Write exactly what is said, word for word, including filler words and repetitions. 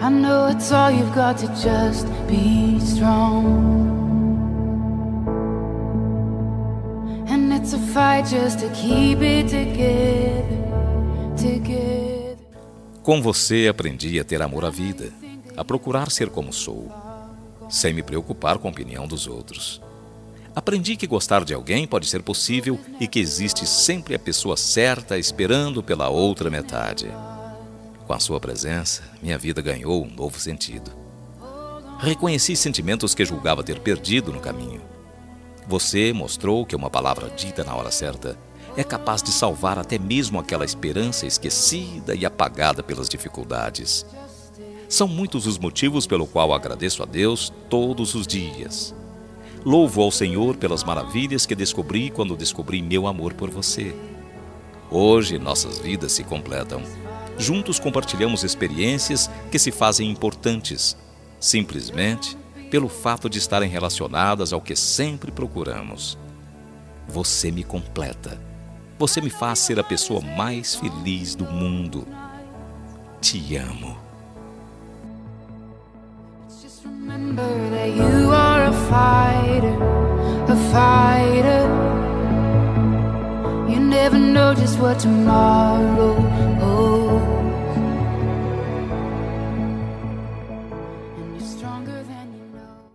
I know it's all you've got to just be strong. And it's a fight just to keep it together, together. Com você aprendi a ter amor à vida, a procurar ser como sou, sem me preocupar com a opinião dos outros. Aprendi que gostar de alguém pode ser possível e que existe sempre a pessoa certa esperando pela outra metade. Com a sua presença, minha vida ganhou um novo sentido. Reconheci sentimentos que julgava ter perdido no caminho. Você mostrou que uma palavra dita na hora certa é capaz de salvar até mesmo aquela esperança esquecida e apagada pelas dificuldades. São muitos os motivos pelo qual agradeço a Deus todos os dias. Louvo ao Senhor pelas maravilhas que descobri quando descobri meu amor por você. Hoje, nossas vidas se completam. Juntos compartilhamos experiências que se fazem importantes, simplesmente pelo fato de estarem relacionadas ao que sempre procuramos. Você me completa. Você me faz ser a pessoa mais feliz do mundo. Te amo. Just remember that you are a fighter, a fighter. You never know just what tomorrow